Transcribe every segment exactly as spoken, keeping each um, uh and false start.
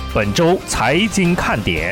本周财经看点。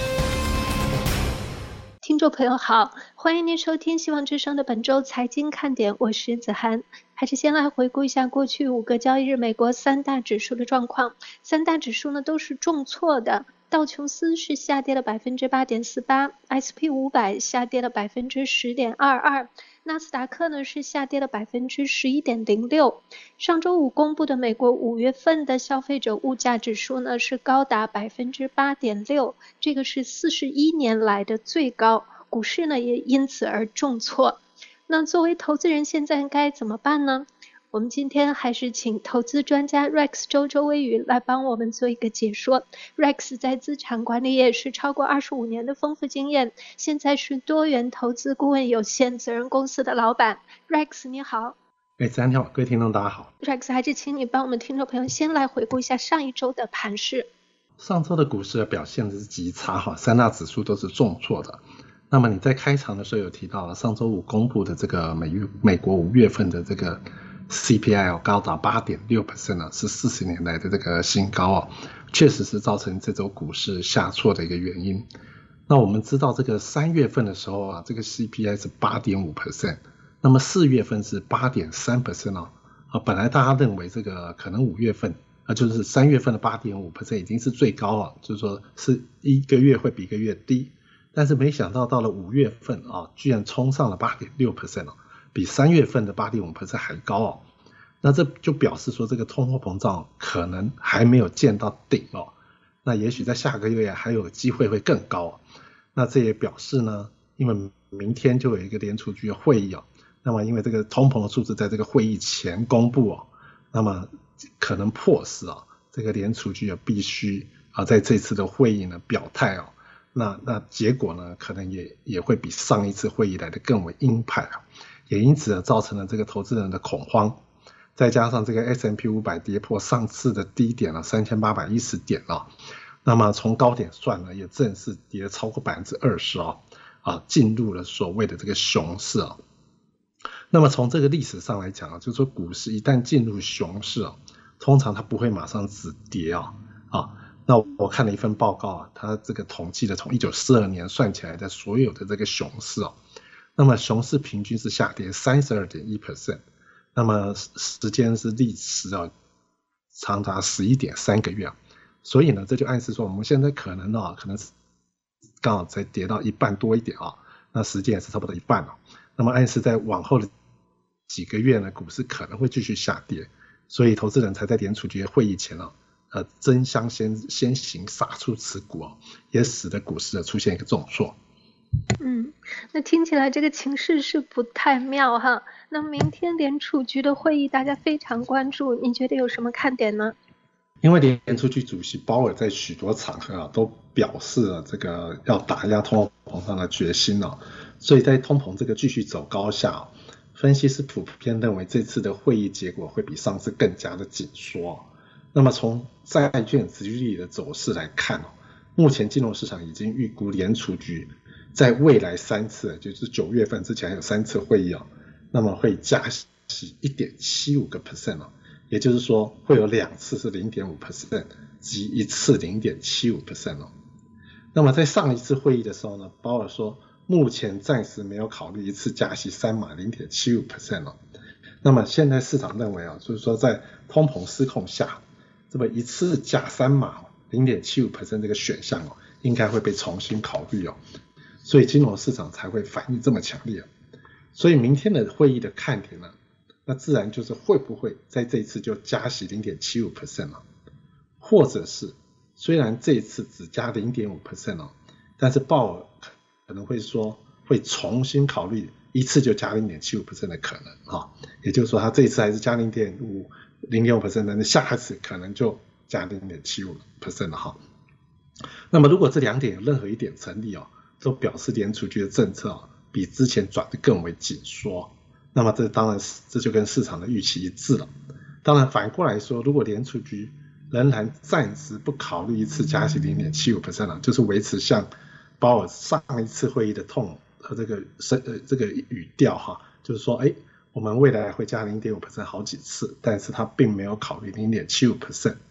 听众朋友好，欢迎您收听希望之声的本周财经看点，我是子涵。还是先来回顾一下过去五个交易日美国三大指数的状况。三大指数呢都是重挫的，道琼斯是下跌了 百分之八点四八， S P 五百 下跌了 百分之十点二二， 纳斯达克呢是下跌了 百分之十一点零六。 上周五公布的美国五月份的消费者物价指数呢是高达 百分之八点六， 这个是四十一年来的最高，股市呢也因此而重挫。那作为投资人现在该怎么办呢？我们今天还是请投资专家 Rex 周周微宇来帮我们做一个解说。 Rex 在资产管理业是超过二十五年的丰富经验，现在是多元投资顾问有限责任公司的老板。 Rex 你好。 哎，子涵你好，各位听众大家好。 Rex 还是请你帮我们听众朋友先来回顾一下上一周的盘势。 上周的股市的表现是极差哈，三大指数都是重挫的。那么你在开场的时候有提到了上周五公布的这个美美国五月份的这个 C P I 高达 百分之八点六 呢，是四十年来的这个新高哦，确实是造成这周股市下挫的一个原因。那我们知道这个三月份的时候啊，这个 C P I 是 百分之八点五， 那么四月份是 百分之八点三 哦。啊，本来大家认为这个可能五月份啊，就是三月份的 百分之八点五 已经是最高了，就是说是一个月会比一个月低。但是没想到到了五月份啊，居然冲上了 百分之八点六 哦，比三月份的 百分之八点五 还高哦。那这就表示说这个通货膨胀可能还没有见到顶哦。那也许在下个月还有机会会更高哦。那这也表示呢，因为明天就有一个联储局的会议哦，那么因为这个通膨的数字在这个会议前公布哦，那么可能迫使啊这个联储局也必须啊在这次的会议呢表态哦。那那结果呢，可能也也会比上一次会议来的更为鹰派啊，也因此造成了这个投资人的恐慌，再加上这个 S and P 五百 跌破上次的低点了三千八百一十点了，那么从高点算呢，也正式跌超过 百分之二十 哦，啊，进入了所谓的这个熊市啊。那么从这个历史上来讲啊，就是说股市一旦进入熊市啊，通常它不会马上止跌啊，啊。那我看了一份报告啊，它这个统计的从一九四二年算起来的所有的这个熊市哦，那么熊市平均是下跌 百分之三十二点一， 那么时间是历时啊长达 十一点三个月啊，所以呢这就暗示说我们现在可能啊可能是刚好才跌到一半多一点啊，那时间也是差不多一半了，那么暗示在往后的几个月呢股市可能会继续下跌，所以投资人才在联储局会议前啊呃，争相先先行杀出持股哦，也使得股市出现一个重挫。 嗯，那听起来这个情势是不太妙哈。那明天联储局的会议大家非常关注，你觉得有什么看点呢？ 因为联储局主席鲍尔在许多场合啊都表示了这个要打压通货膨胀的决心哦，所以在通膨这个继续走高下哦，分析师普遍认为这次的会议结果会比上次更加的紧缩。那么从债券殖利率的走势来看哦，目前金融市场已经预估联储局在未来三次，就是九月份之前还有三次会议哦，那么会加息 百分之一点七五 哦，也就是说会有两次是 百分之零点五 及一次 百分之零点七五 哦。那么在上一次会议的时候呢，鲍尔说目前暂时没有考虑一次加息三码 百分之零点七五 哦。那么现在市场认为啊，就是说在通膨失控下，这么一次加三码 百分之零点七五 这个选项哦，应该会被重新考虑哦，所以金融市场才会反应这么强烈。所以明天的会议的看点呢，那自然就是会不会在这一次就加息 百分之零点七五 呢？或者是虽然这一次只加 百分之零点五 哦，但是鲍尔可能会说会重新考虑一次就加 百分之零点七五 的可能啊，也就是说他这一次还是加 零点五 零点五 但是下一次可能就加 零点七五 了哈。那么如果这两点有任何一点成立哦，都表示联储局的政策哦比之前转得更为紧缩，那么这当然这就跟市场的预期一致了。当然反过来说，如果联储局仍然暂时不考虑一次加息 零点七五 了，就是维持像鲍尔上一次会议的痛和这个呃这个语调哈，就是说哎，我们未来会加 零点五 好几次，但是他并没有考虑 零点七五，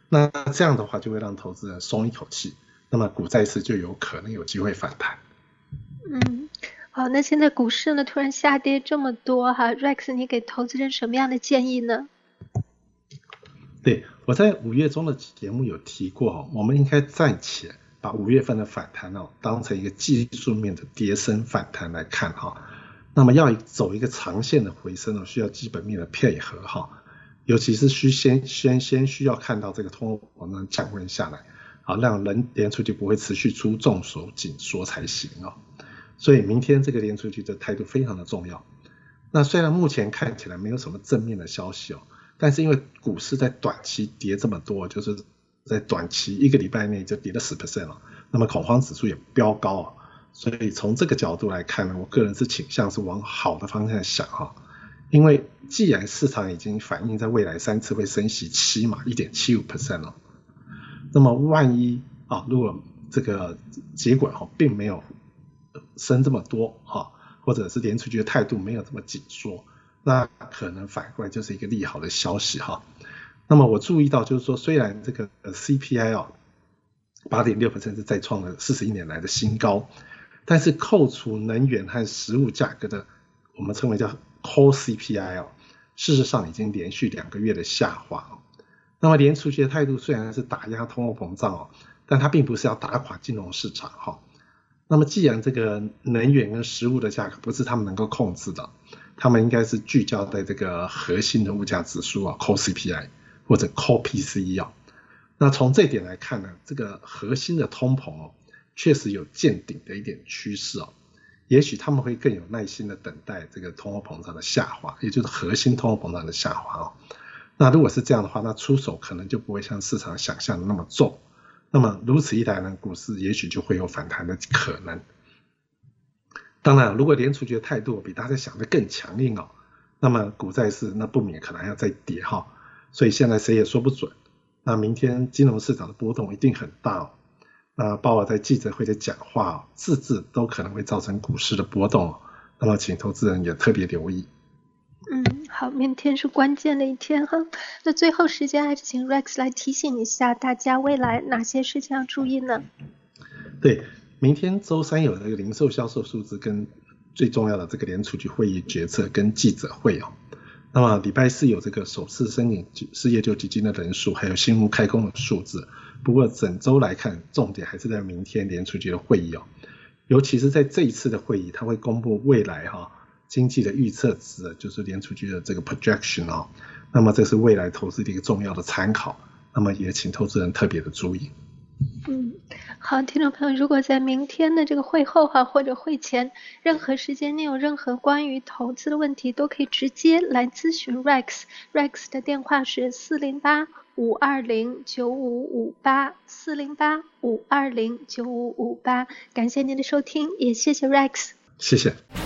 那这样的话就会让投资人松一口气，那么股债市就有可能有机会反弹。 嗯，好，那现在股市呢突然下跌这么多哈 ，Rex 你给投资人什么样的建议呢？ 对，我在五月中的节目有提过，我们应该暂且把五月份的反弹哦当成一个技术面的跌升反弹来看哈。那么要走一个长线的回升哦，需要基本面的配合哈，尤其是需先先先需要看到这个通货膨胀降温下来，啊，让人联储局不会持续出重手紧缩才行哦。所以明天这个联储局的态度非常的重要。那虽然目前看起来没有什么正面的消息哦。但是因为股市在短期跌这么多，就是在短期一个礼拜内就跌了 百分之十 了，那么恐慌指数也飙高啊，所以从这个角度来看呢，我个人是倾向是往好的方向想哈，因为既然市场已经反映在未来三次会升息七码 百分之一点七五 了，那么万一啊如果这个结果哈并没有升这么多哈，或者是联储局的态度没有这么紧缩，那可能反过来就是一个利好的消息哈。那么我注意到就是说，虽然这个 C P I 啊 百分之八点六 是再创了四十一年来的新高，但是扣除能源和食物价格的我们称为叫 Core C P I 啊，事实上已经连续两个月的下滑。那么联储局的态度虽然是打压通货膨胀哦，但它并不是要打垮金融市场哈。那么既然这个能源跟食物的价格不是他们能够控制的，他们应该是聚焦在这个核心的物价指数啊 Core C P I 或者 Core P C E 啊。那从这点来看呢，这个核心的通膨哦，确实有见顶的一点趋势哦。也许他们会更有耐心的等待这个通货膨胀的下滑，也就是核心通货膨胀的下滑哦。那如果是这样的话，那出手可能就不会像市场想象的那么重。那么如此一来呢，股市也许就会有反弹的可能。当然，如果联储局的态度比大家想的更强硬哦，那么股债市那不免可能要再跌哈。所以现在谁也说不准。那明天金融市场的波动一定很大哦。那鲍尔在记者会的讲话哦，字字都可能会造成股市的波动哦。那么请投资人也特别留意。 嗯，好，明天是关键的一天哈。那最后时间还是请 Rex 来提醒一下大家未来哪些事情要注意呢？ 对，明天周三有这个零售销售数字跟最重要的这个联储局会议决策跟记者会哦。那么礼拜四有这个首次申请失业救济金的人数，还有新屋开工的数字。不过整周来看，重点还是在明天联储局的会议哦。尤其是在这一次的会议，它会公布未来哈、哦、经济的预测值，就是联储局的这个 projection 哦。那么这是未来投资的一个重要的参考。那么也请投资人特别的注意。 嗯，好，听众朋友，如果在明天的这个会后哈，或者会前任何时间，你有任何关于投资的问题，都可以直接来咨询 Rex。Rex 的电话是四零八五二零九五五八 四零八五二零九五五八。感谢您的收听，也谢谢 Rex。 谢谢。